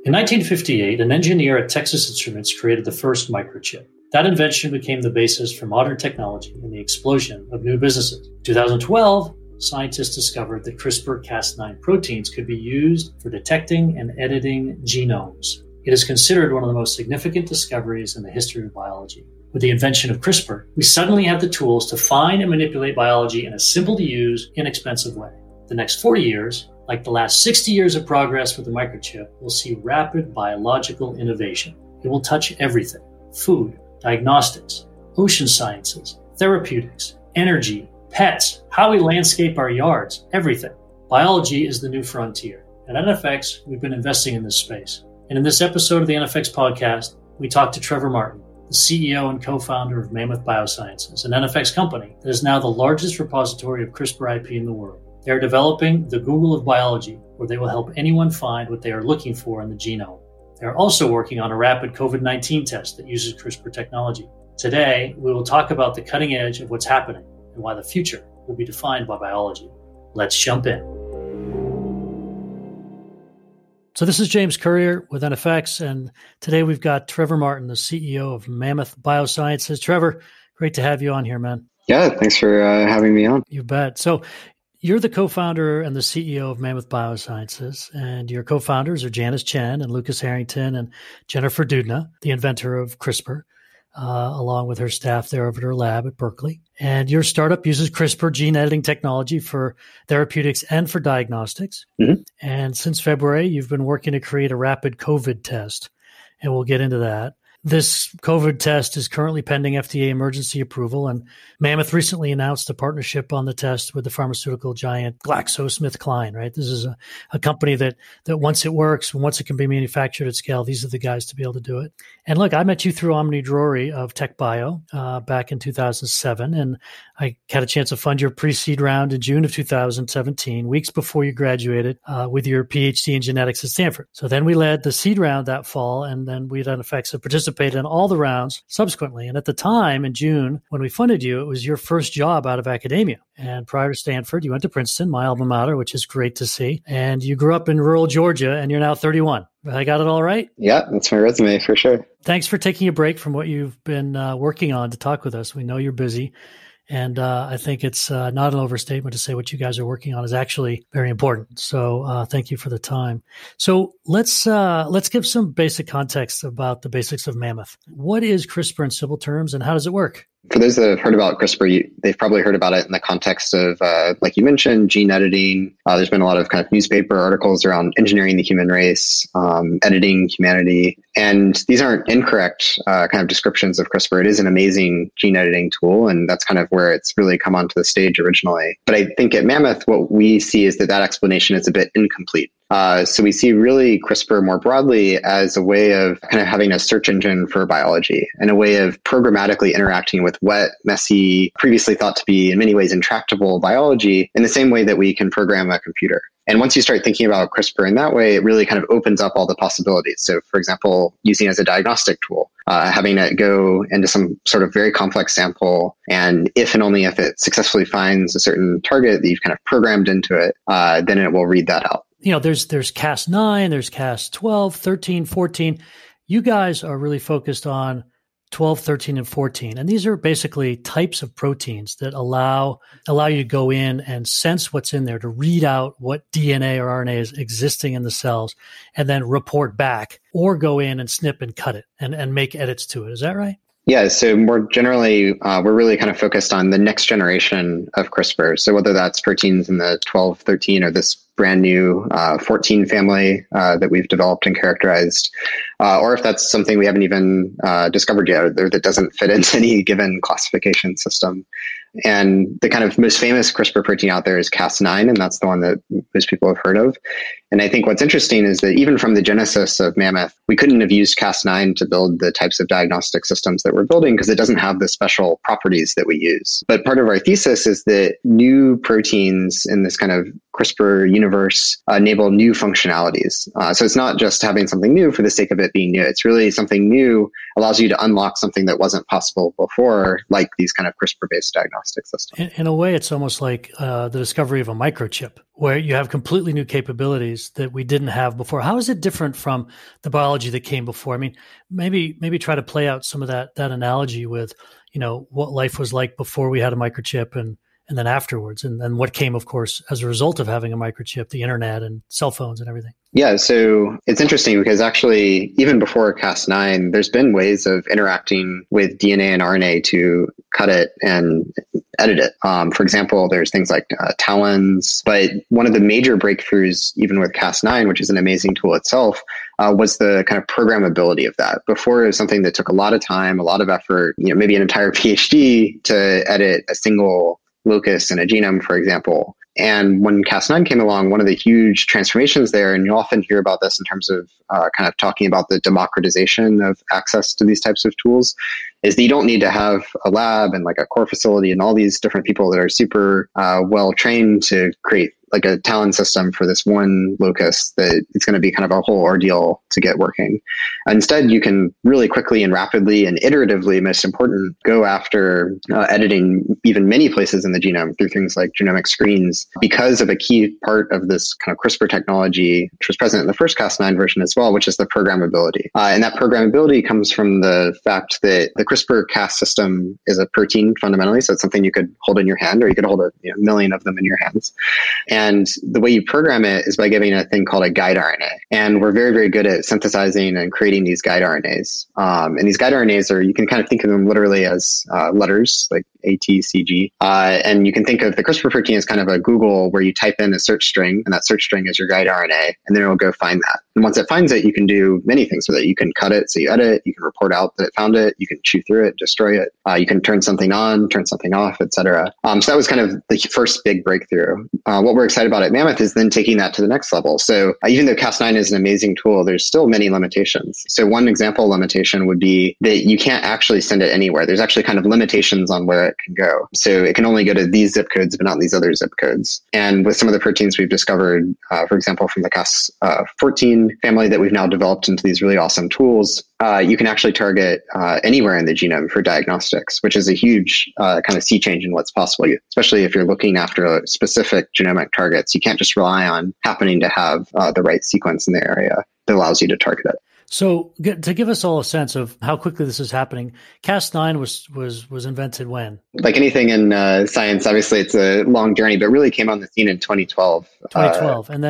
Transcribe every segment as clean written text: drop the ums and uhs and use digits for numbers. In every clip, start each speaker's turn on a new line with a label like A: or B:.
A: In 1958, an engineer at Texas Instruments created the first microchip. That invention became the basis for modern technology and the explosion of new businesses. In 2012, scientists discovered that CRISPR-Cas9 proteins could be used for detecting and editing genomes. It is considered one of the most significant discoveries in the history of biology. With the invention of CRISPR, we suddenly have the tools to find and manipulate biology in a simple-to-use, inexpensive way. The next 40 years, like the last 60 years of progress with the microchip, will see rapid biological innovation. It will touch everything: food, diagnostics, ocean sciences, therapeutics, energy, pets, how we landscape our yards, everything. Biology is the new frontier. At NFX, we've been investing in this space. And in this episode of the NFX podcast, we talked to Trevor Martin, the CEO and co-founder of Mammoth Biosciences, an NFX company that is now the largest repository of CRISPR IP in the world. They are developing the Google of biology, where they will help anyone find what they are looking for in the genome. They are also working on a rapid COVID-19 test that uses CRISPR technology. Today, we will talk about the cutting edge of what's happening and why the future will be defined by biology. Let's jump in. So this is James Currier with NFX, and today we've got Trevor Martin, the CEO of Mammoth Biosciences. Trevor, great to have you on here, man.
B: Yeah, thanks for having me on.
A: You bet. So you're the co-founder and the CEO of Mammoth Biosciences, and your co-founders are Janice Chen and Lucas Harrington and Jennifer Doudna, the inventor of CRISPR, along with her staff there over at her lab at Berkeley. And your startup uses CRISPR gene editing technology for therapeutics and for diagnostics. Mm-hmm. And since February, you've been working to create a rapid COVID test, and we'll get into that. This COVID test is currently pending FDA emergency approval, and Mammoth recently announced a partnership on the test with the pharmaceutical giant GlaxoSmithKline, right? This is a company that once it works, once it can be manufactured at scale, these are the guys to be able to do it. And look, I met you through Omni Drury of TechBio back in 2007, and I had a chance to fund your pre-seed round in June of 2017, weeks before you graduated with your PhD in genetics at Stanford. So then we led the seed round that fall, and then we at NFX have participated in all the rounds subsequently. And at the time in June, when we funded you, it was your first job out of academia. And prior to Stanford, you went to Princeton, my alma mater, which is great to see. And you grew up in rural Georgia, and you're now 31. I got it all right?
B: Yeah, that's my resume for sure.
A: Thanks for taking a break from what you've been working on to talk with us. We know you're busy. And I think it's not an overstatement to say what you guys are working on is actually very important. So thank you for the time. So let's give some basic context about the basics of Mammoth. What is CRISPR in simple terms, and how does it work?
B: For those that have heard about CRISPR, they've probably heard about it in the context of, like you mentioned, gene editing. There's been a lot of kind of newspaper articles around engineering the human race, editing humanity. And these aren't incorrect kind of descriptions of CRISPR. It is an amazing gene editing tool, and that's kind of where it's really come onto the stage originally. But I think at Mammoth, what we see is that explanation is a bit incomplete. So we see really CRISPR more broadly as a way of kind of having a search engine for biology and a way of programmatically interacting with wet, messy, previously thought to be in many ways intractable biology in the same way that we can program a computer. And once you start thinking about CRISPR in that way, it really kind of opens up all the possibilities. So for example, using it as a diagnostic tool, having it go into some sort of very complex sample, and if and only if it successfully finds a certain target that you've kind of programmed into it, then it will read that out.
A: You know, there's Cas9, there's Cas12, 13, 14. You guys are really focused on 12, 13, and 14. And these are basically types of proteins that allow you to go in and sense what's in there, to read out what DNA or RNA is existing in the cells, and then report back, or go in and snip and cut it and make edits to it. Is that right?
B: Yeah, so more generally, we're really kind of focused on the next generation of CRISPR. So whether that's proteins in the 12, 13, or this brand new 14 family that we've developed and characterized, or if that's something we haven't even discovered yet, or that doesn't fit into any given classification system. And the kind of most famous CRISPR protein out there is Cas9, and that's the one that most people have heard of. And I think what's interesting is that even from the genesis of Mammoth, we couldn't have used Cas9 to build the types of diagnostic systems that we're building because it doesn't have the special properties that we use. But part of our thesis is that new proteins in this kind of CRISPR universe enable new functionalities. So it's not just having something new for the sake of it being new. It's really something new allows you to unlock something that wasn't possible before, like these kind of CRISPR-based diagnostic systems.
A: In a way, it's almost like the discovery of a microchip, where you have completely new capabilities that we didn't have before. How is it different from the biology that came before? I mean, maybe try to play out some of that analogy with, what life was like before we had a microchip and then afterwards, and what came, of course, as a result of having a microchip, the internet and cell phones and everything.
B: Yeah, so it's interesting because actually, even before Cas9, there's been ways of interacting with DNA and RNA to cut it and edit it. For example, there's things like TALENs, but one of the major breakthroughs, even with Cas9, which is an amazing tool itself, was the kind of programmability of that. Before, it was something that took a lot of time, a lot of effort, maybe an entire PhD to edit a single locus in a genome, for example. And when Cas9 came along, one of the huge transformations there, and you often hear about this in terms of kind of talking about the democratization of access to these types of tools, is that you don't need to have a lab and like a core facility and all these different people that are super well trained to create like a talent system for this one locus that it's going to be kind of a whole ordeal to get working. Instead, you can really quickly and rapidly and iteratively, most important, go after editing even many places in the genome through things like genomic screens because of a key part of this kind of CRISPR technology, which was present in the first Cas9 version as well, which is the programmability. And that programmability comes from the fact that the CRISPR-Cas system is a protein fundamentally, so it's something you could hold in your hand, or you could hold a million of them in your hands. And the way you program it is by giving a thing called a guide RNA. And we're very, very good at synthesizing and creating these guide RNAs. And these guide RNAs you can kind of think of them literally as letters, like A, T, C, G. And you can think of the CRISPR protein as kind of a Google where you type in a search string, and that search string is your guide RNA, and then it'll go find that. And once it finds it, you can do many things with it. You can cut it, so you edit it. You can report out that it found it. You can chew through it, destroy it. You can turn something on, turn something off, etc. So that was kind of the first big breakthrough. What we're excited about at Mammoth is then taking that to the next level. So even though Cas9 is an amazing tool, there's still many limitations. So one example limitation would be that you can't actually send it anywhere. There's actually kind of limitations on where it can go. So it can only go to these zip codes, but not these other zip codes. And with some of the proteins we've discovered, for example, from the Cas14 family that we've now developed into these really awesome tools, you can actually target anywhere in the genome for diagnostics, which is a huge kind of sea change in what's possible, especially if you're looking after specific genomic targets. You can't just rely on happening to have the right sequence in the area that allows you to target it.
A: So to give us all a sense of how quickly this is happening, Cas9 was invented when?
B: Like anything in science, obviously it's a long journey, but really came on the scene in 2012.
A: 2012, and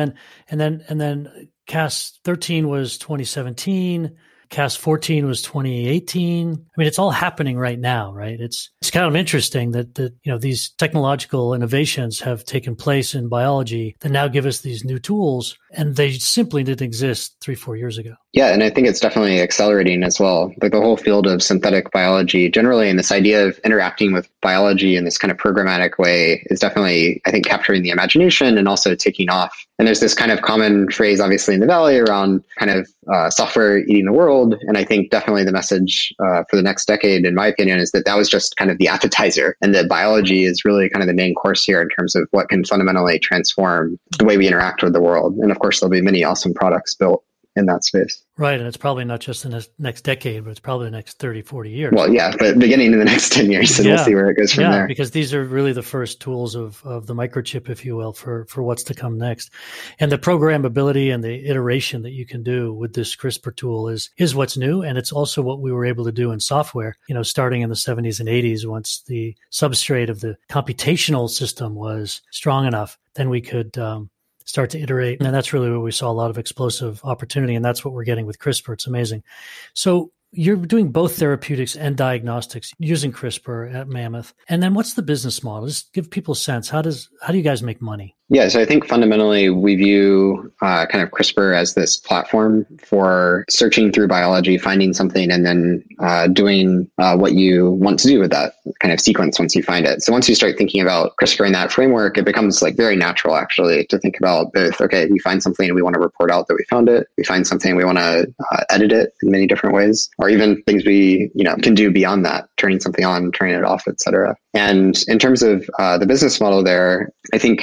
A: then Cas13 was 2017. Cas14 was 2018. I mean, it's all happening right now, right? It's kind of interesting that these technological innovations have taken place in biology that now give us these new tools, and they simply didn't exist 3-4 years ago.
B: Yeah, and I think it's definitely accelerating as well. Like the whole field of synthetic biology generally, and this idea of interacting with biology in this kind of programmatic way is definitely, I think, capturing the imagination and also taking off. And there's this kind of common phrase, obviously, in the Valley around kind of software eating the world. And I think definitely the message for the next decade, in my opinion, is that was just kind of the appetizer, and that biology is really kind of the main course here in terms of what can fundamentally transform the way we interact with the world. And of course, there'll be many awesome products built in that space.
A: Right. And it's probably not just in the next decade, but it's probably the next 30, 40 years.
B: Well, yeah, but beginning in the next 10 years, and we'll see where it goes from there.
A: Because these are really the first tools of the microchip, if you will, for what's to come next. And the programmability and the iteration that you can do with this CRISPR tool is what's new. And it's also what we were able to do in software, starting in the 70s and 80s, once the substrate of the computational system was strong enough, then we could start to iterate. And that's really where we saw a lot of explosive opportunity. And that's what we're getting with CRISPR. It's amazing. So you're doing both therapeutics and diagnostics using CRISPR at Mammoth. And then what's the business model? Just give people a sense. How do you guys make money?
B: Yeah, so I think fundamentally we view kind of CRISPR as this platform for searching through biology, finding something, and then doing what you want to do with that kind of sequence once you find it. So once you start thinking about CRISPR in that framework, it becomes like very natural actually to think about both, okay, we find something and we want to report out that we found it. We find something, we want to edit it in many different ways, or even things we can do beyond that, turning something on, turning it off, et cetera. And in terms of the business model there, I think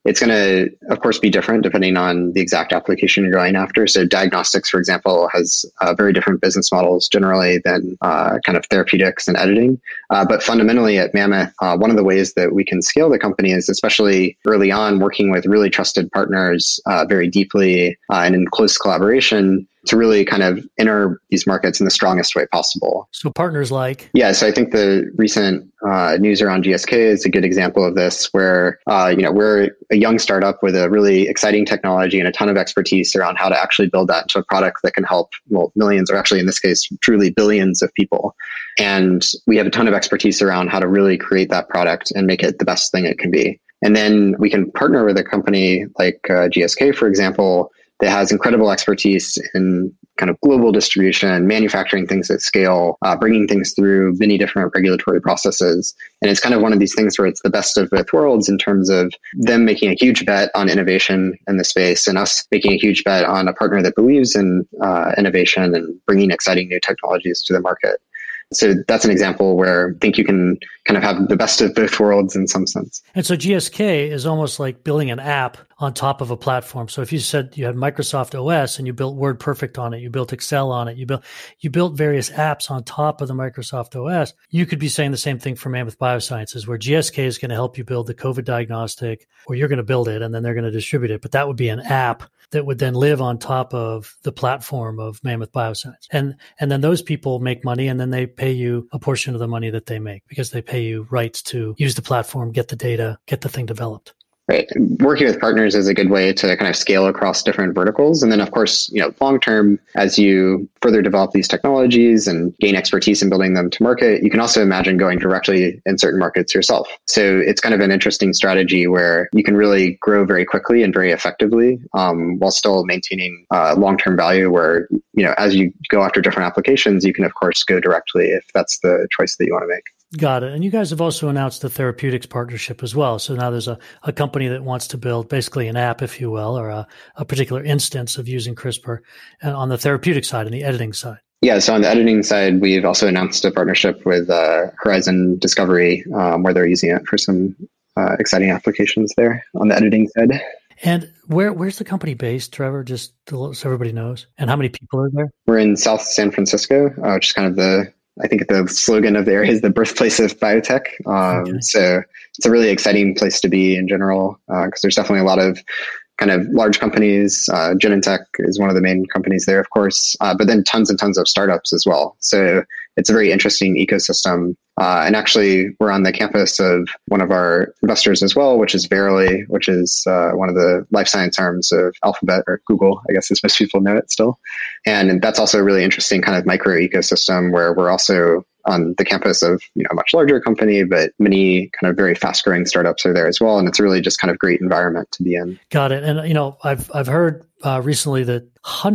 B: it's going to, of course, be different depending on the exact application you're going after. So diagnostics, for example, has very different business models generally than kind of therapeutics and editing. But fundamentally at Mammoth, one of the ways that we can scale the company is especially early on working with really trusted partners very deeply and in close collaboration to really kind of enter these markets in the strongest way possible.
A: So partners like?
B: Yeah, so I think the recent news around GSK is a good example of this, where we're a young startup with a really exciting technology and a ton of expertise around how to actually build that into a product that can help millions, or actually in this case, truly billions of people. And we have a ton of expertise around how to really create that product and make it the best thing it can be. And then we can partner with a company like GSK, for example, that has incredible expertise in kind of global distribution, manufacturing things at scale, bringing things through many different regulatory processes. And it's kind of one of these things where it's the best of both worlds in terms of them making a huge bet on innovation in the space and us making a huge bet on a partner that believes in innovation and bringing exciting new technologies to the market. So that's an example where I think you can kind of have the best of both worlds in some sense.
A: And so GSK is almost like building an app on top of a platform. So if you said you had Microsoft OS and you built WordPerfect on it, you built Excel on it, you built various apps on top of the Microsoft OS, you could be saying the same thing for Mammoth Biosciences, where GSK is going to help you build the COVID diagnostic, or you're going to build it and then they're going to distribute it. But that would be an app that would then live on top of the platform of Mammoth Bioscience. And then those people make money, and then they pay you a portion of the money that they make because they pay you rights to use the platform, get the data, get the thing developed.
B: Right. Working with partners is a good way to kind of scale across different verticals. And then, of course, long term, as you further develop these technologies and gain expertise in building them to market, you can also imagine going directly in certain markets yourself. So it's kind of an interesting strategy where you can really grow very quickly and very effectively while still maintaining long-term value where, as you go after different applications, you can, of course, go directly if that's the choice that you want to make.
A: Got it. And you guys have also announced the therapeutics partnership as well. So now there's a company that wants to build basically an app, if you will, or a particular instance of using CRISPR on the therapeutic side and the editing side.
B: Yeah, so on the editing side, we've also announced a partnership with Horizon Discovery, where they're using it for some exciting applications there on the editing side.
A: And where's the company based, Trevor, just so everybody knows? And how many people are there?
B: We're in South San Francisco, which is kind of I think the slogan of the area is the birthplace of biotech. Okay. So it's a really exciting place to be in general, because there's definitely a lot of kind of large companies. Genentech is one of the main companies there, of course, but then tons and tons of startups as well. So it's a very interesting ecosystem. And actually, we're on the campus of one of our investors as well, which is Verily, which is one of the life science arms of Alphabet, or Google, I guess, as most people know it still. And that's also a really interesting kind of micro ecosystem where we're also on the campus of a much larger company, but many kind of very fast growing startups are there as well. And it's really just kind of great environment to be in.
A: Got it. And, I've heard recently that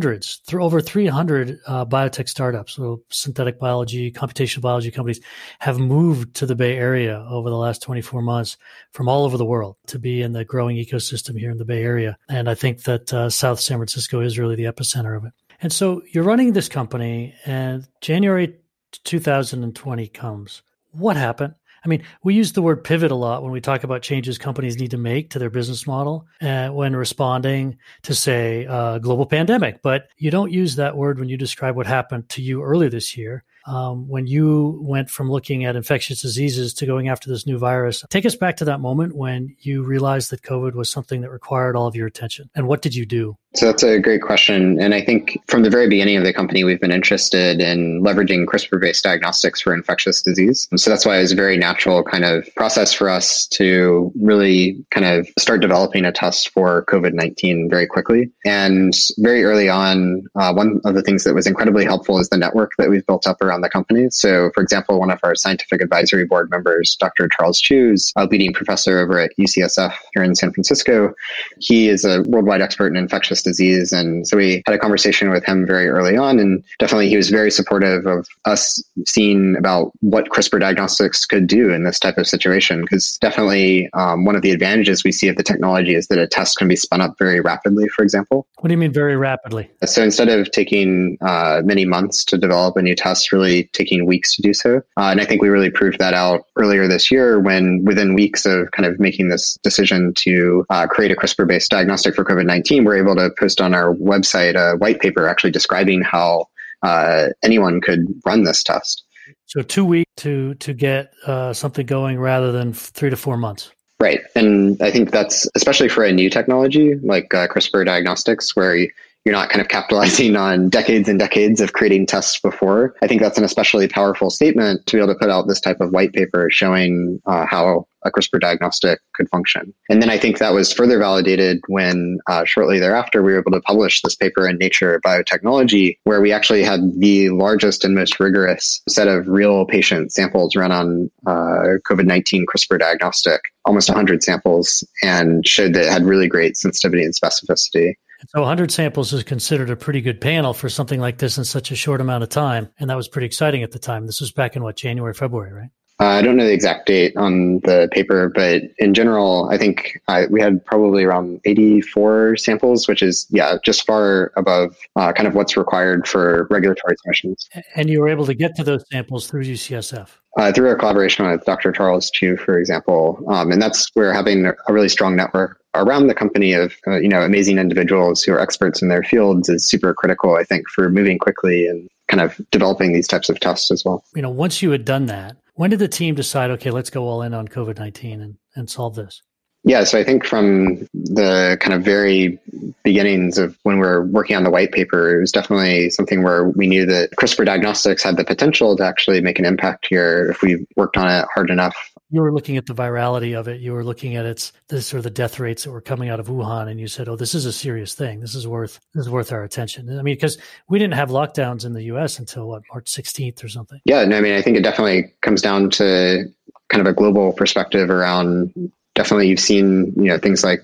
A: over 300 biotech startups, so synthetic biology, computational biology companies have moved to the Bay Area over the last 24 months from all over the world to be in the growing ecosystem here in the Bay Area. And I think that South San Francisco is really the epicenter of it. And so you're running this company, and January 2020 comes. What happened? I mean, we use the word pivot a lot when we talk about changes companies need to make to their business model when responding to, say, a global pandemic. But you don't use that word when you describe what happened to you earlier this year, when you went from looking at infectious diseases to going after this new virus. Take us back to that moment when you realized that COVID was something that required all of your attention. And what did you do?
B: So that's a great question. And I think from the very beginning of the company, we've been interested in leveraging CRISPR-based diagnostics for infectious disease. And so that's why it was a very natural kind of process for us to really kind of start developing a test for COVID-19 very quickly. And very early on, one of the things that was incredibly helpful is the network that we've built up around the company. So for example, one of our scientific advisory board members, Dr. Charles Chu's, a leading professor over at UCSF here in San Francisco, he is a worldwide expert in infectious disease. And so we had a conversation with him very early on, and definitely he was very supportive of us seeing about what CRISPR diagnostics could do in this type of situation. Because definitely one of the advantages we see of the technology is that a test can be spun up very rapidly, for example.
A: What do you mean very rapidly?
B: So instead of taking many months to develop a new test, really literally taking weeks to do so. And I think we really proved that out earlier this year when within weeks of kind of making this decision to create a CRISPR-based diagnostic for COVID-19, we're able to post on our website a white paper actually describing how anyone could run this test.
A: So 2 weeks to get something going rather than 3 to 4 months.
B: Right. And I think that's especially for a new technology like CRISPR diagnostics, where you're not kind of capitalizing on decades and decades of creating tests before. I think that's an especially powerful statement to be able to put out this type of white paper showing how a CRISPR diagnostic could function. And then I think that was further validated when shortly thereafter, we were able to publish this paper in Nature Biotechnology, where we actually had the largest and most rigorous set of real patient samples run on COVID-19 CRISPR diagnostic, almost 100 samples, and showed that it had really great sensitivity and specificity.
A: So 100 samples is considered a pretty good panel for something like this in such a short amount of time. And that was pretty exciting at the time. This was back in January, February, right?
B: I don't know the exact date on the paper, but in general, I think we had probably around 84 samples, which is, just far above kind of what's required for regulatory submissions.
A: And you were able to get to those samples through UCSF?
B: Through our collaboration with Dr. Charles Chu, for example. And that's where having a really strong network around the company of, amazing individuals who are experts in their fields is super critical, I think, for moving quickly and kind of developing these types of tests as well.
A: Once you had done that, when did the team decide, okay, let's go all in on COVID-19 and solve this?
B: Yeah, so I think from the kind of very beginnings of when we were working on the white paper, it was definitely something where we knew that CRISPR diagnostics had the potential to actually make an impact here if we worked on it hard enough.
A: You were looking at the virality of it. You were looking at the death rates that were coming out of Wuhan, and you said, "Oh, this is a serious thing. This is worth our attention." I mean, because we didn't have lockdowns in the U.S. until March 16th or something.
B: Yeah, no, I mean, I think it definitely comes down to kind of a global perspective around. Definitely, you've seen things like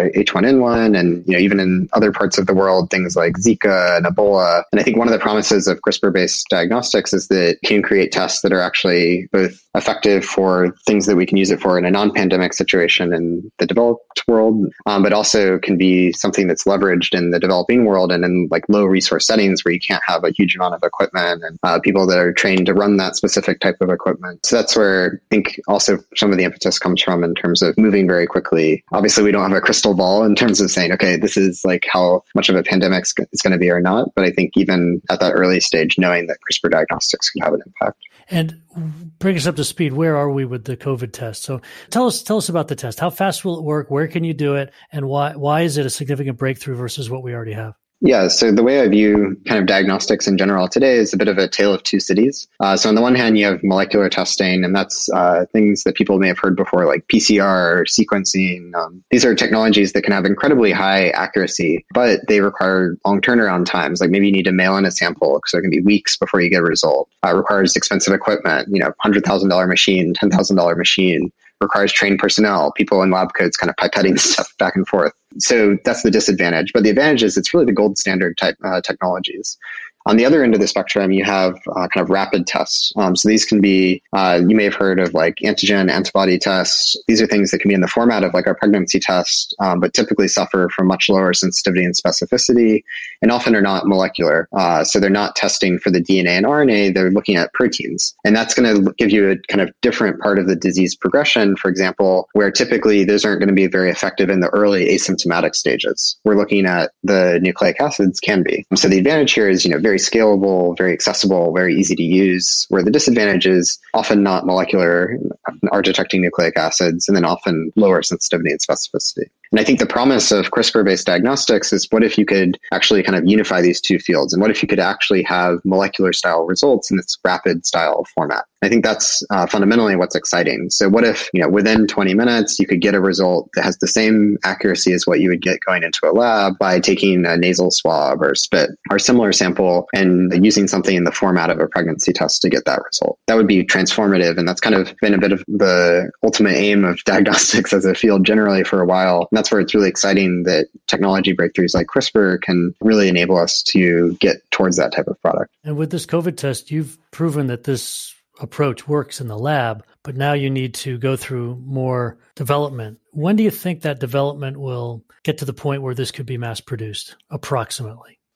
B: H1N1, and even in other parts of the world, things like Zika and Ebola. And I think one of the promises of CRISPR-based diagnostics is that you can create tests that are actually both effective for things that we can use it for in a non-pandemic situation in the developed world, but also can be something that's leveraged in the developing world and in like low resource settings where you can't have a huge amount of equipment and people that are trained to run that specific type of equipment. So that's where I think also some of the impetus comes from in terms of moving very quickly. Obviously, we don't have a crystal ball in terms of saying, okay, this is like how much of a pandemic is going to be or not. But I think even at that early stage, knowing that CRISPR diagnostics could have an impact.
A: And bring us up to speed. Where are we with the COVID test? So tell us about the test. How fast will it work? Where can you do it? And why is it a significant breakthrough versus what we already have?
B: Yeah, so the way I view kind of diagnostics in general today is a bit of a tale of two cities. So on the one hand, you have molecular testing, and that's things that people may have heard before, like PCR, sequencing. These are technologies that can have incredibly high accuracy, but they require long turnaround times. Like maybe you need to mail in a sample, so it can be weeks before you get a result. It requires expensive equipment, $100,000 machine, $10,000 machine. Requires trained personnel, people in lab coats kind of pipetting stuff back and forth. So that's the disadvantage. But the advantage is it's really the gold standard type technologies. On the other end of the spectrum, you have kind of rapid tests. So these can be, you may have heard of like antigen, antibody tests. These are things that can be in the format of like our pregnancy test, but typically suffer from much lower sensitivity and specificity, and often are not molecular. So they're not testing for the DNA and RNA, they're looking at proteins. And that's going to give you a kind of different part of the disease progression, for example, where typically those aren't going to be very effective in the early asymptomatic stages. We're looking at the nucleic acids can be. So the advantage here is, very scalable, very accessible, very easy to use, where the disadvantage is often not molecular, are detecting nucleic acids, and then often lower sensitivity and specificity. And I think the promise of CRISPR-based diagnostics is what if you could actually kind of unify these two fields? And what if you could actually have molecular style results in this rapid style format? I think that's fundamentally what's exciting. So what if, within 20 minutes, you could get a result that has the same accuracy as what you would get going into a lab by taking a nasal swab or spit or similar sample and using something in the format of a pregnancy test to get that result? That would be transformative. And that's kind of been a bit of the ultimate aim of diagnostics as a field generally for a while. And that's where it's really exciting that technology breakthroughs like CRISPR can really enable us to get towards that type of product.
A: And with this COVID test, you've proven that this approach works in the lab, but now you need to go through more development. When do you think that development will get to the point where this could be mass produced, approximately?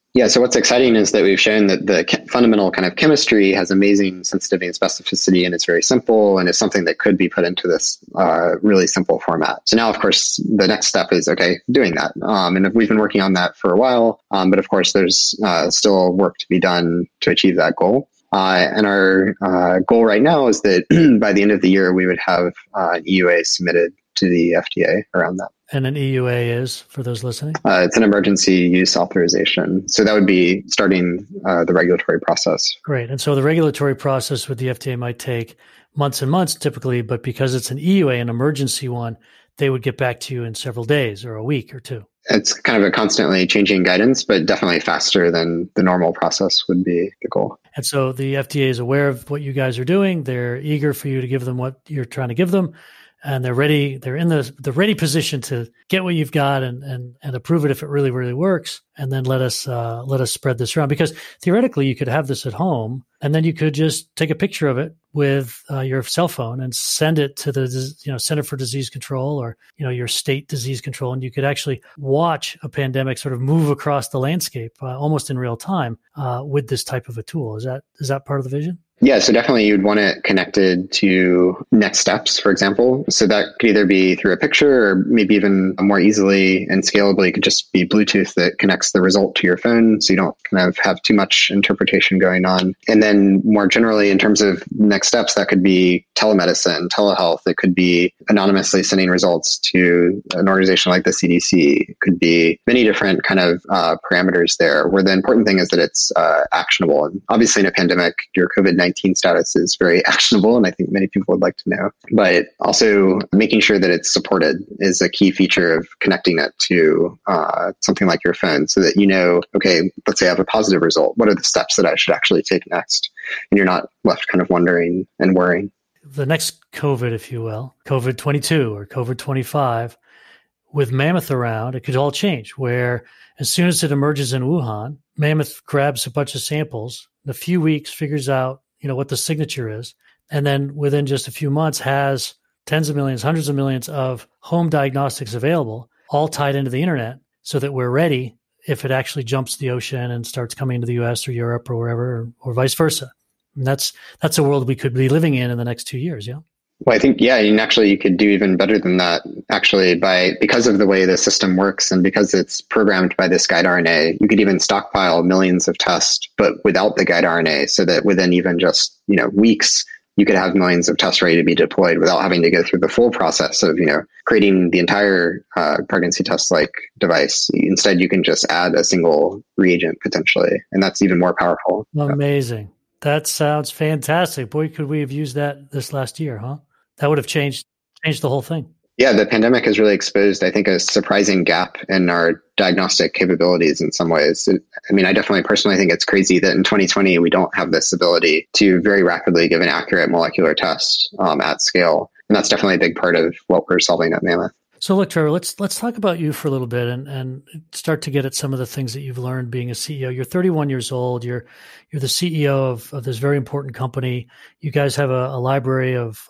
B: Yeah, so what's exciting is that we've shown that the fundamental kind of chemistry has amazing sensitivity and specificity, and it's very simple, and it's something that could be put into this really simple format. So now, of course, the next step is, doing that. And we've been working on that for a while, but of course, there's still work to be done to achieve that goal. And our goal right now is that by the end of the year, we would have an EUA submitted to the FDA around that.
A: And an EUA is, for those listening?
B: It's an emergency use authorization. So that would be starting the regulatory process.
A: Great. And so the regulatory process with the FDA might take months and months typically, but because it's an EUA, an emergency one, they would get back to you in several days or a week or two.
B: It's kind of a constantly changing guidance, but definitely faster than the normal process would be the goal.
A: And so the FDA is aware of what you guys are doing. They're eager for you to give them what you're trying to give them. And they're ready. They're in the ready position to get what you've got and approve it if it really, really works. And then let us spread this around, because theoretically you could have this at home and then you could just take a picture of it with your cell phone and send it to the Center for Disease Control or your state disease control, and you could actually watch a pandemic sort of move across the landscape almost in real time with this type of a tool. Is that part of the vision?
B: Yeah, so definitely you'd want it connected to next steps, for example. So that could either be through a picture or maybe even more easily and scalably, it could just be Bluetooth that connects the result to your phone, so you don't kind of have too much interpretation going on. And then more generally, in terms of next steps, that could be telemedicine, telehealth. It could be anonymously sending results to an organization like the CDC. It could be many different kind of parameters there, where the important thing is that it's actionable. And obviously in a pandemic, your COVID-19 status is very actionable, and I think many people would like to know. But also making sure that it's supported is a key feature of connecting it to something like your phone, so that okay, let's say I have a positive result. What are the steps that I should actually take next? And you're not left kind of wondering and worrying.
A: The next COVID, if you will, COVID-22 or COVID-25, with Mammoth around, it could all change, where as soon as it emerges in Wuhan, Mammoth grabs a bunch of samples, in a few weeks figures out what the signature is, and then within just a few months has tens of millions, hundreds of millions of home diagnostics available, all tied into the internet, so that we're ready if it actually jumps the ocean and starts coming into the US or Europe or wherever, or vice versa. And that's a world we could be living in the next 2 years, yeah?
B: Well, I think, and actually you could do even better than that, actually, because of the way the system works and because it's programmed by this guide RNA, you could even stockpile millions of tests, but without the guide RNA, so that within even just, weeks, you could have millions of tests ready to be deployed without having to go through the full process of, creating the entire pregnancy test-like device. Instead, you can just add a single reagent potentially, and that's even more powerful.
A: Amazing. That sounds fantastic. Boy, could we have used that this last year, huh? That would have changed the whole thing.
B: Yeah, the pandemic has really exposed, I think, a surprising gap in our diagnostic capabilities in some ways. I definitely personally think it's crazy that in 2020, we don't have this ability to very rapidly give an accurate molecular test at scale. And that's definitely a big part of what we're solving at Mammoth.
A: So look, Trevor, let's talk about you for a little bit and start to get at some of the things that you've learned being a CEO. You're 31 years old. You're the CEO of this very important company. You guys have a library of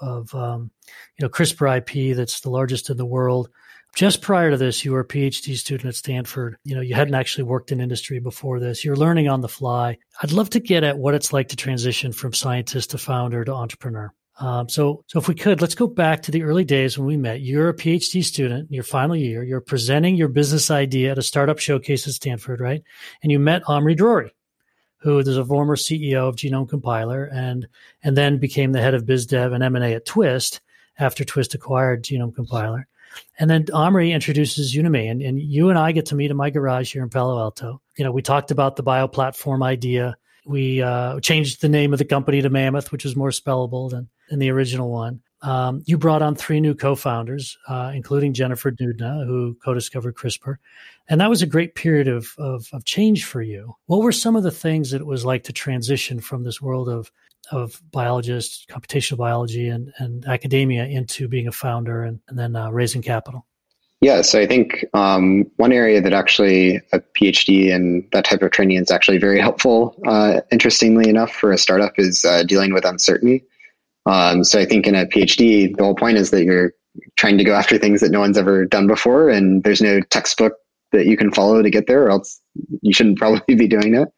A: CRISPR IP that's the largest in the world. Just prior to this, you were a PhD student at Stanford. You hadn't actually worked in industry before this. You're learning on the fly. I'd love to get at what it's like to transition from scientist to founder to entrepreneur. So if we could, let's go back to the early days when we met. You're a PhD student, your final year. You're presenting your business idea at a startup showcase at Stanford, right? And you met Omri Drori, who is a former CEO of Genome Compiler and then became the head of biz dev and M&A at Twist after Twist acquired Genome Compiler. And then Omri introduces you to me, and you and I get to meet in my garage here in Palo Alto. We talked about the bioplatform idea. We changed the name of the company to Mammoth, which was more spellable than the original one. You brought on 3 new co-founders, including Jennifer Doudna, who co-discovered CRISPR. And that was a great period of change for you. What were some of the things that it was like to transition from this world of biologists, computational biology, and academia into being a founder and then raising capital?
B: Yeah, so I think one area that actually a PhD and that type of training is actually very helpful, interestingly enough, for a startup is dealing with uncertainty. So I think in a PhD, the whole point is that you're trying to go after things that no one's ever done before, and there's no textbook that you can follow to get there, or else you shouldn't probably be doing it.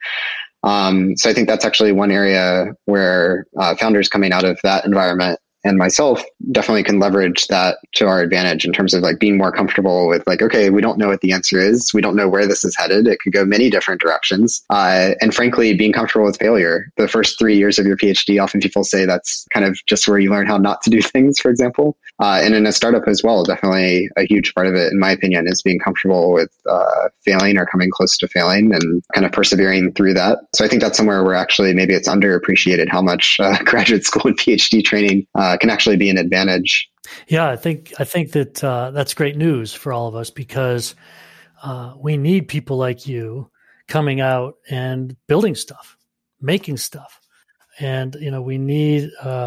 B: So I think that's actually one area where founders coming out of that environment and myself definitely can leverage that to our advantage in terms of like being more comfortable with like, okay, we don't know what the answer is. We don't know where this is headed. It could go many different directions. And frankly, being comfortable with failure. The first 3 years of your PhD, often people say that's kind of just where you learn how not to do things, for example. And in a startup as well, definitely a huge part of it, in my opinion, is being comfortable with failing or coming close to failing and kind of persevering through that. So I think that's somewhere where actually maybe it's underappreciated how much graduate school and PhD training can actually be an advantage.
A: Yeah, I think that that's great news for all of us because we need people like you coming out and building stuff, making stuff. And, we need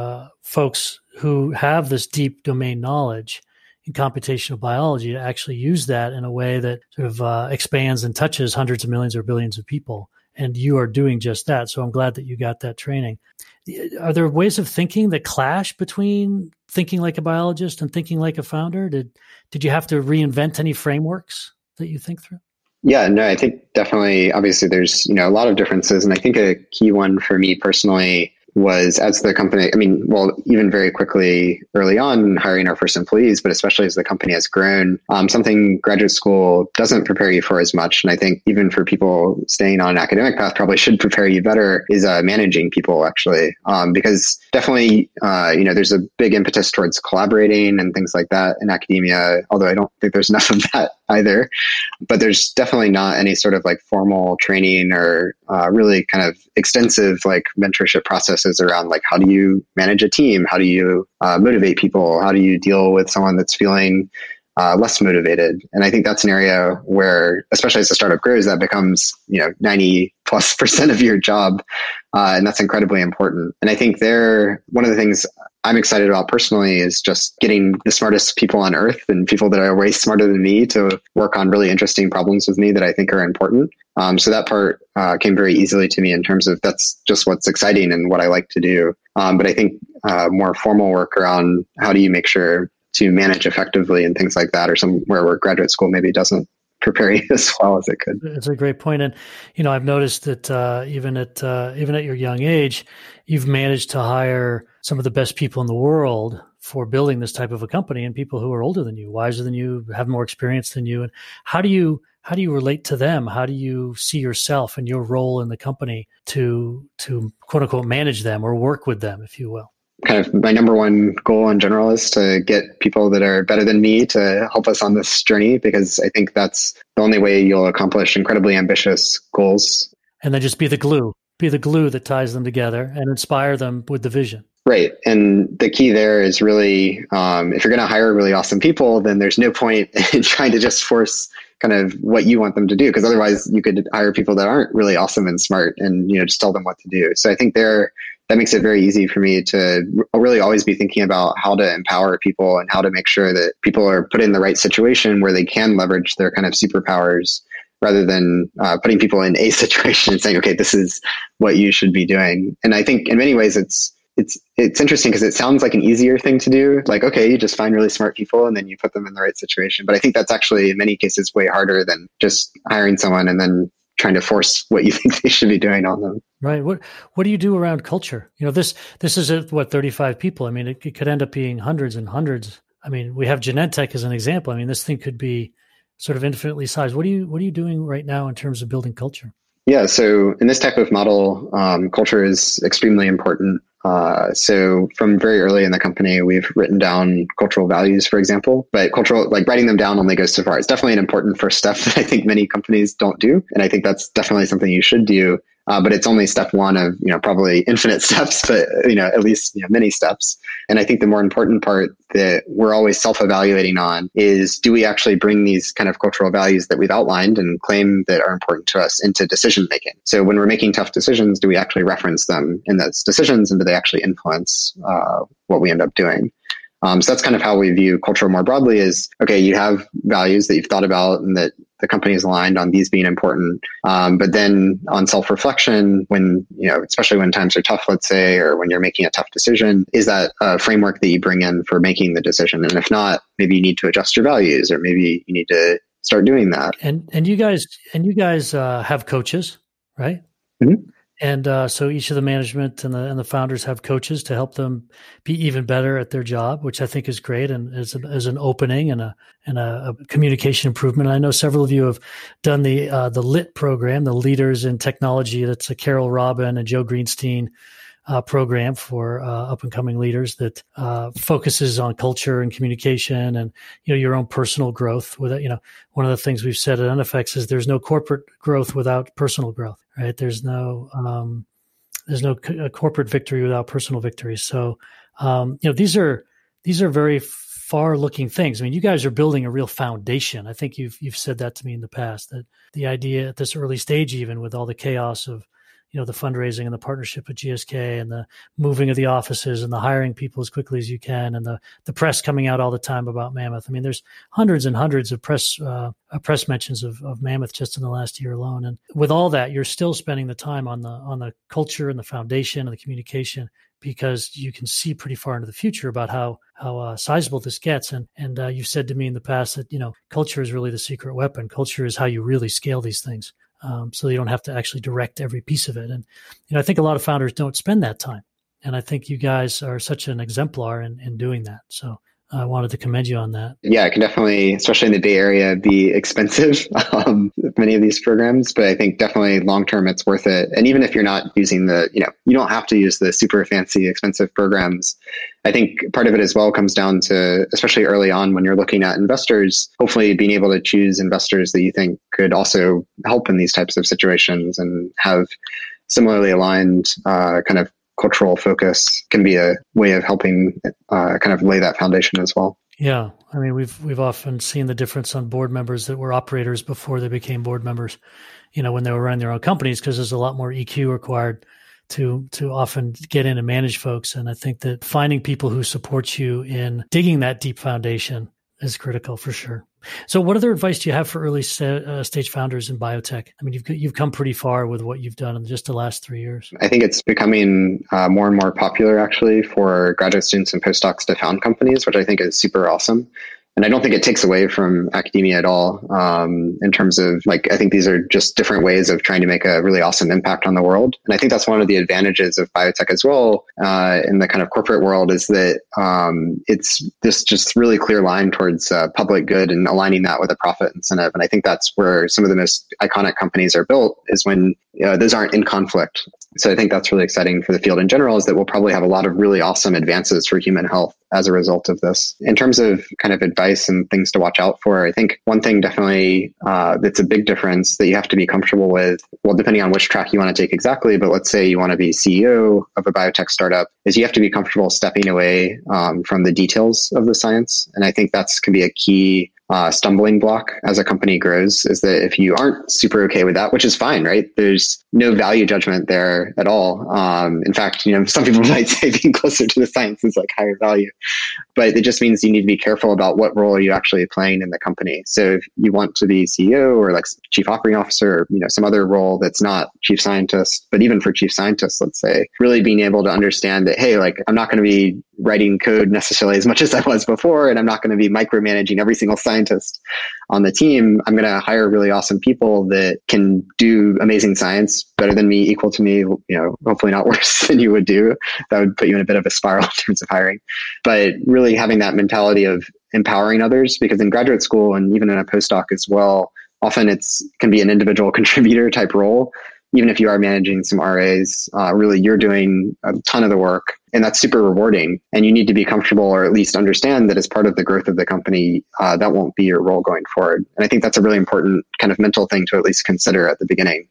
A: folks who have this deep domain knowledge in computational biology to actually use that in a way that sort of expands and touches hundreds of millions or billions of people. And you are doing just that. So I'm glad that you got that training. Are there ways of thinking that clash between thinking like a biologist and thinking like a founder? Did you have to reinvent any frameworks that you think through?
B: Yeah, no, I think definitely, obviously there's, a lot of differences. And I think a key one for me personally was as the company, even very quickly early on hiring our first employees, but especially as the company has grown, something graduate school doesn't prepare you for as much. And I think even for people staying on an academic path probably should prepare you better is managing people actually. Because definitely, there's a big impetus towards collaborating and things like that in academia, although I don't think there's enough of that either. But there's definitely not any sort of like formal training or really kind of extensive like mentorship processes around like how do you manage a team? How do you motivate people? How do you deal with someone that's feeling less motivated? And I think that's an area where, especially as the startup grows, that becomes 90+% of your job. And that's incredibly important. And I think one of the things I'm excited about personally is just getting the smartest people on earth and people that are way smarter than me to work on really interesting problems with me that I think are important. So that part came very easily to me in terms of that's just what's exciting and what I like to do. But I think more formal work around how do you make sure to manage effectively and things like that, or somewhere where graduate school maybe doesn't prepare you as well as it could.
A: It's a great point. And, I've noticed that even at your young age, you've managed to hire some of the best people in the world for building this type of a company, and people who are older than you, wiser than you, have more experience than you. And how do you relate to them? How do you see yourself and your role in the company to quote unquote manage them or work with them, if you will?
B: Kind of my number one goal in general is to get people that are better than me to help us on this journey, because I think that's the only way you'll accomplish incredibly ambitious goals.
A: And then just be the glue that ties them together and inspire them with the vision.
B: Right. And the key there is really, if you're going to hire really awesome people, then there's no point in trying to just force kind of what you want them to do, because otherwise you could hire people that aren't really awesome and smart and, just tell them what to do. So I think that makes it very easy for me to really always be thinking about how to empower people and how to make sure that people are put in the right situation where they can leverage their kind of superpowers, rather than putting people in a situation and saying, okay, this is what you should be doing. And I think in many ways it's interesting because it sounds like an easier thing to do. Like, okay, you just find really smart people and then you put them in the right situation. But I think that's actually in many cases way harder than just hiring someone and then trying to force what you think they should be doing on them.
A: Right. What do you do around culture? This is 35 people. I mean, it could end up being hundreds and hundreds. I mean, we have Genentech as an example. I mean, this thing could be sort of infinitely sized. What are you doing right now in terms of building culture?
B: Yeah. So in this type of model, culture is extremely important. So from very early in the company, we've written down cultural values, for example, but writing them down only goes so far. It's definitely an important first step that I think many companies don't do. And I think that's definitely something you should do. But it's only step one of, probably infinite steps, but, at least, many steps. And I think the more important part that we're always self-evaluating on is, do we actually bring these kind of cultural values that we've outlined and claim that are important to us into decision making? So when we're making tough decisions, do we actually reference them in those decisions, and do they actually influence what we end up doing? So that's kind of how we view culture more broadly is, okay, you have values that you've thought about and that the company is aligned on these being important. But then on self-reflection, when, especially when times are tough, let's say, or when you're making a tough decision, is that a framework that you bring in for making the decision? And if not, maybe you need to adjust your values, or maybe you need to start doing that.
A: And you guys have coaches, right?
B: Mm-hmm.
A: And so each of the management and the founders have coaches to help them be even better at their job, which I think is great and is an opening and a communication improvement. I know several of you have done the LIT program, the Leaders in Technology. That's a Carol Robin and Joe Greenstein program for up and coming leaders that focuses on culture and communication and your own personal growth. With one of the things we've said at NFX is there's no corporate growth without personal growth, right? There's no corporate victory without personal victory. So these are very far looking things. I mean, you guys are building a real foundation. I think you've said that to me in the past, that the idea at this early stage, even with all the chaos of the fundraising and the partnership with GSK and the moving of the offices and the hiring people as quickly as you can and the press coming out all the time about Mammoth. I mean, there's hundreds and hundreds of press mentions of Mammoth just in the last year alone. And with all that, you're still spending the time on the culture and the foundation and the communication, because you can see pretty far into the future about how sizable this gets. And you've said to me in the past that, culture is really the secret weapon. Culture is how you really scale these things. So you don't have to actually direct every piece of it. And, I think a lot of founders don't spend that time. And I think you guys are such an exemplar in doing that. So I wanted to commend you on that. Yeah,
B: it can definitely, especially in the Bay Area, be expensive, many of these programs, but I think definitely long-term it's worth it. And even if you're not using you don't have to use the super fancy, expensive programs. I think part of it as well comes down to, especially early on when you're looking at investors, hopefully being able to choose investors that you think could also help in these types of situations and have similarly aligned kind of cultural focus can be a way of helping kind of lay that foundation as well.
A: Yeah. I mean, we've often seen the difference on board members that were operators before they became board members, when they were running their own companies, because there's a lot more EQ required to often get in and manage folks. And I think that finding people who support you in digging that deep foundation is critical for sure. So what other advice do you have for early stage founders in biotech? I mean, you've come pretty far with what you've done in just the last 3 years.
B: I think it's becoming more and more popular actually for graduate students and postdocs to found companies, which I think is super awesome. And I don't think it takes away from academia at all in terms of I think these are just different ways of trying to make a really awesome impact on the world. And I think that's one of the advantages of biotech as well in the kind of corporate world is that it's this just really clear line towards public good and aligning that with a profit incentive. And I think that's where some of the most iconic companies are built is when those aren't in conflict. So I think that's really exciting for the field in general is that we'll probably have a lot of really awesome advances for human health as a result of this. In terms of kind of advice and things to watch out for, I think one thing definitely that's a big difference that you have to be comfortable with, well, depending on which track you want to take exactly, but let's say you want to be CEO of a biotech startup, is you have to be comfortable stepping away from the details of the science. And I think that's can be a key stumbling block as a company grows, is that if you aren't super okay with that, which is fine, right? There's no value judgment there at all. In fact, some people might say being closer to the science is higher value, but it just means you need to be careful about what role are you actually playing in the company. So if you want to be CEO or chief operating officer, or, some other role that's not chief scientist, but even for chief scientists, let's say, really being able to understand that, hey, I'm not going to be writing code necessarily as much as I was before, and I'm not going to be micromanaging every single scientist on the team. I'm going to hire really awesome people that can do amazing science better than me, equal to me, hopefully not worse than you would do. That would put you in a bit of a spiral in terms of hiring. But really having that mentality of empowering others, because in graduate school and even in a postdoc as well, often can be an individual contributor type role. Even if you are managing some RAs, really you're doing a ton of the work, and that's super rewarding. And you need to be comfortable, or at least understand that as part of the growth of the company, that won't be your role going forward. And I think that's a really important kind of mental thing to at least consider at the beginning.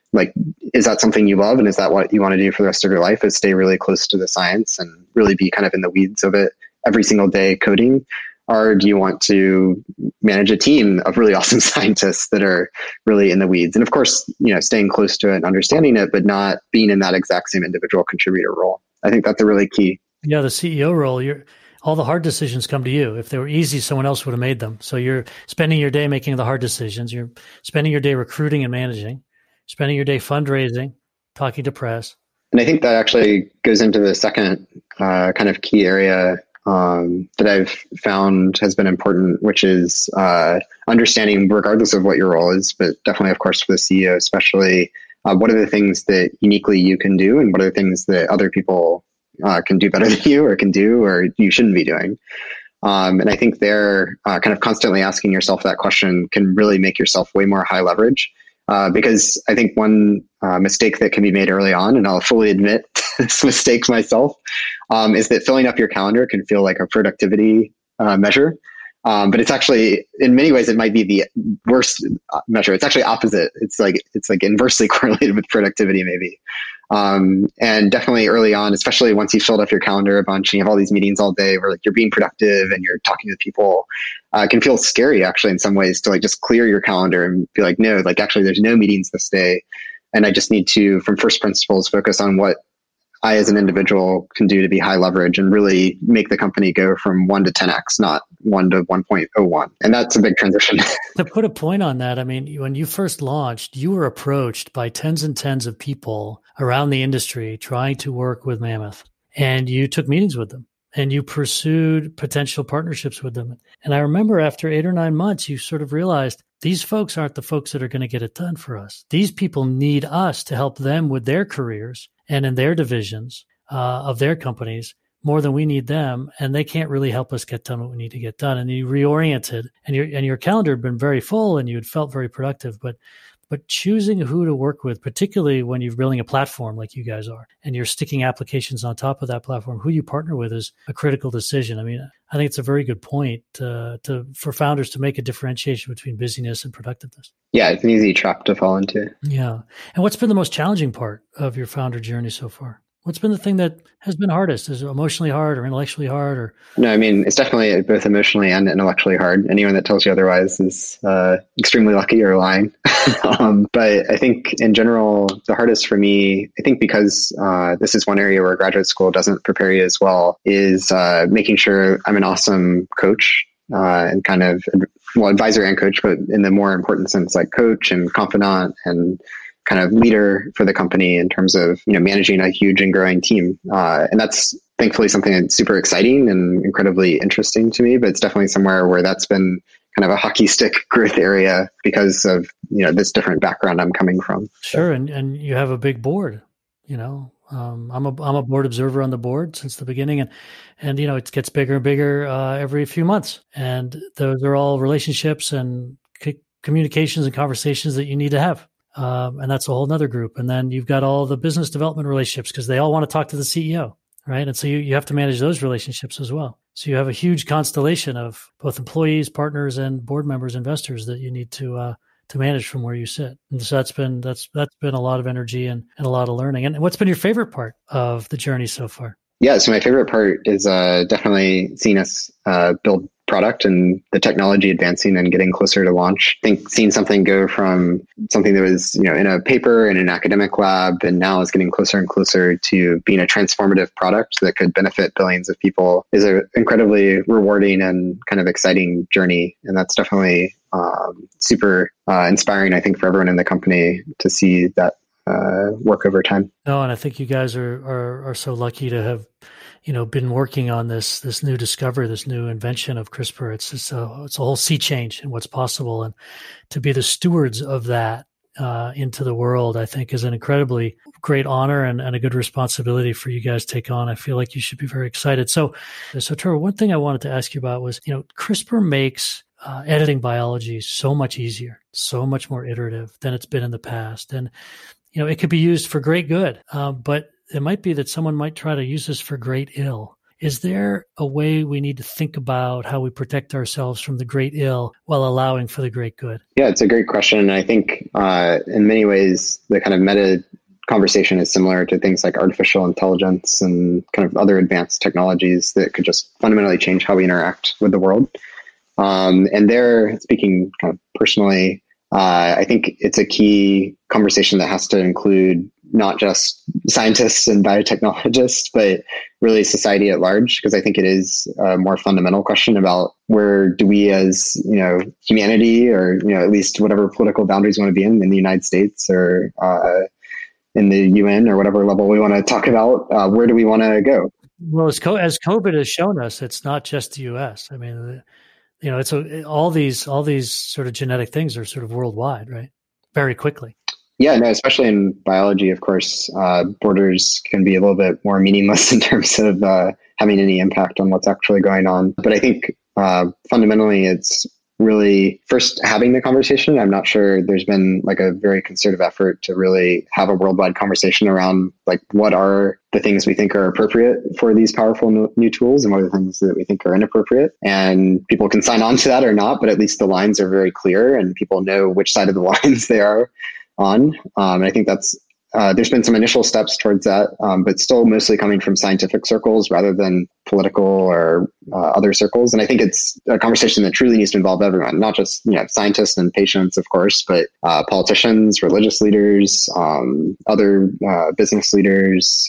B: Is that something you love? And is that what you want to do for the rest of your life, is stay really close to the science and really be kind of in the weeds of it every single day coding? Or do you want to manage a team of really awesome scientists that are really in the weeds? And of course, staying close to it and understanding it, but not being in that exact same individual contributor role. I think that's a really key.
A: Yeah, the CEO role, all the hard decisions come to you. If they were easy, someone else would have made them. So you're spending your day making the hard decisions. You're spending your day recruiting and managing, spending your day fundraising, talking to press.
B: And I think that actually goes into the second kind of key area that I've found has been important, which is understanding, regardless of what your role is, but definitely, of course, for the CEO especially, what are the things that uniquely you can do, and what are the things that other people can do better than you, or can do, or you shouldn't be doing. And I think they're kind of constantly asking yourself that question can really make yourself way more high leverage. Because I think one mistake that can be made early on, and I'll fully admit this mistake myself, is that filling up your calendar can feel like a productivity measure. But it's actually, in many ways, it might be the worst measure. It's actually opposite. It's like inversely correlated with productivity, maybe. And definitely early on, especially once you filled up your calendar a bunch and you have all these meetings all day where like you're being productive and you're talking to people, it can feel scary actually in some ways to like just clear your calendar and be like, no, like actually there's no meetings this day. And I just need to, from first principles, focus on what I as an individual can do to be high leverage and really make the company go from 1 to 10x, not 1 to 1.01. And that's a big transition.
A: To put a point on that, I mean, when you first launched, you were approached by tens and tens of people around the industry trying to work with Mammoth, and you took meetings with them and you pursued potential partnerships with them. And I remember after 8 or 9 months, you sort of realized these folks aren't the folks that are going to get it done for us. These people need us to help them with their careers and in their divisions of their companies more than we need them. And they can't really help us get done what we need to get done. And you reoriented, and your calendar had been very full and you had felt very productive, but choosing who to work with, particularly when you're building a platform like you guys are, and you're sticking applications on top of that platform, who you partner with is a critical decision. I mean, I think it's a very good point for founders to make a differentiation between busyness and productiveness.
B: Yeah, it's an easy trap to fall into.
A: Yeah. And what's been the most challenging part of your founder journey so far? What's been the thing that has been hardest? Is it emotionally hard or intellectually hard? Or
B: No, I mean, it's definitely both emotionally and intellectually hard. Anyone that tells you otherwise is extremely lucky or lying. But I think in general, the hardest for me, I think because this is one area where graduate school doesn't prepare you as well, is making sure I'm an awesome coach and kind of, well, advisor and coach, but in the more important sense, like coach and confidant and kind of leader for the company in terms of, managing a huge and growing team. And that's thankfully something that's super exciting and incredibly interesting to me, but it's definitely somewhere where that's been kind of a hockey stick growth area because of, this different background I'm coming from.
A: Sure. And you have a big board, I'm a board observer on the board since the beginning, and it gets bigger and bigger every few months. And those are all relationships and communications and conversations that you need to have. And that's a whole nother group. And then you've got all the business development relationships because they all want to talk to the CEO, right? And so you have to manage those relationships as well. So you have a huge constellation of both employees, partners, and board members, investors that you need to manage from where you sit. And so that's been a lot of energy and a lot of learning. And what's been your favorite part of the journey so far?
B: Yeah, so my favorite part is definitely seeing us build product and the technology advancing and getting closer to launch. I think seeing something go from something that was, in a paper in an academic lab and now is getting closer and closer to being a transformative product that could benefit billions of people is an incredibly rewarding and kind of exciting journey. And that's definitely super inspiring, I think, for everyone in the company to see that work over time.
A: No, and I think you guys are so lucky to have been working on this new discovery, this new invention of CRISPR. It's a whole sea change in what's possible, and to be the stewards of that into the world, I think, is an incredibly great honor and a good responsibility for you guys to take on. I feel like you should be very excited. So Trevor, one thing I wanted to ask you about was, CRISPR makes editing biology so much easier, so much more iterative than it's been in the past, and it could be used for great good, but it might be that someone might try to use this for great ill. Is there a way we need to think about how we protect ourselves from the great ill while allowing for the great good?
B: Yeah, it's a great question. And I think in many ways, the kind of meta conversation is similar to things like artificial intelligence and kind of other advanced technologies that could just fundamentally change how we interact with the world. And there, speaking kind of personally, I think it's a key conversation that has to include not just scientists and biotechnologists, but really society at large, because I think it is a more fundamental question about where do we as, humanity, or, at least whatever political boundaries we want to be in the United States or in the UN or whatever level we want to talk about, where do we want to go?
A: Well, as COVID has shown us, it's not just the U.S. I mean, it's all these sort of genetic things are sort of worldwide, right? Very quickly.
B: Yeah, no, especially in biology, of course, borders can be a little bit more meaningless in terms of having any impact on what's actually going on. But I think fundamentally, it's really first having the conversation. I'm not sure there's been like a very concerted effort to really have a worldwide conversation around like what are the things we think are appropriate for these powerful new tools and what are the things that we think are inappropriate. And people can sign on to that or not, but at least the lines are very clear and people know which side of the lines they are on. And I think that's there's been some initial steps towards that, but still mostly coming from scientific circles rather than political or other circles. And I think it's a conversation that truly needs to involve everyone, not just scientists and patients, of course, but politicians, religious leaders, other business leaders.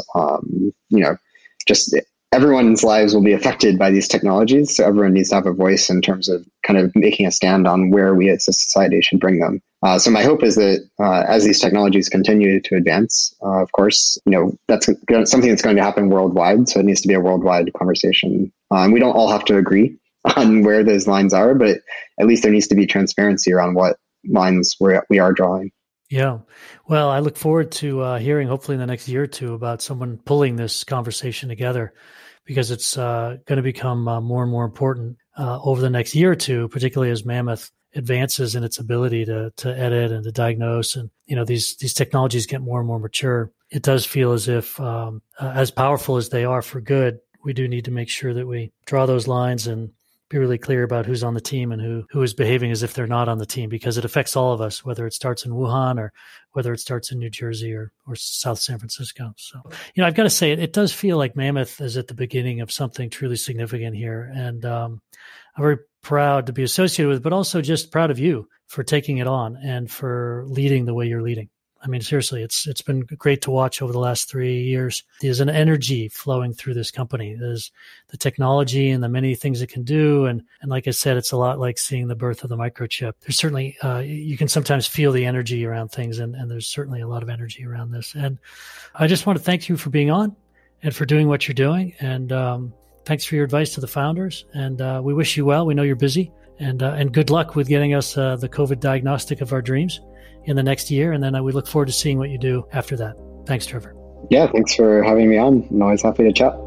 B: Just everyone's lives will be affected by these technologies. So everyone needs to have a voice in terms of kind of making a stand on where we as a society should bring them. So my hope is that as these technologies continue to advance, of course, that's something that's going to happen worldwide. So it needs to be a worldwide conversation. We don't all have to agree on where those lines are, but at least there needs to be transparency around what lines we are drawing.
A: Yeah. Well, I look forward to hearing, hopefully in the next year or two, about someone pulling this conversation together, because it's going to become more and more important over the next year or two, particularly as Mammoth advances in its ability to edit and to diagnose. And, these technologies get more and more mature. It does feel as if, as powerful as they are for good, we do need to make sure that we draw those lines and be really clear about who's on the team and who is behaving as if they're not on the team, because it affects all of us, whether it starts in Wuhan or whether it starts in New Jersey or South San Francisco. So, I've got to say, it does feel like Mammoth is at the beginning of something truly significant here. And I'm very proud to be associated with, but also just proud of you for taking it on and for leading the way you're leading. I mean, seriously, it's been great to watch over the last 3 years. There's an energy flowing through this company. There's the technology and the many things it can do. And like I said, it's a lot like seeing the birth of the microchip. There's certainly, you can sometimes feel the energy around things, and there's certainly a lot of energy around this. And I just want to thank you for being on and for doing what you're doing. And thanks for your advice to the founders. And we wish you well. We know you're busy. And good luck with getting us the COVID diagnostic of our dreams in the next year. And then we look forward to seeing what you do after that. Thanks, Trevor.
B: Yeah, thanks for having me on. I'm always happy to chat.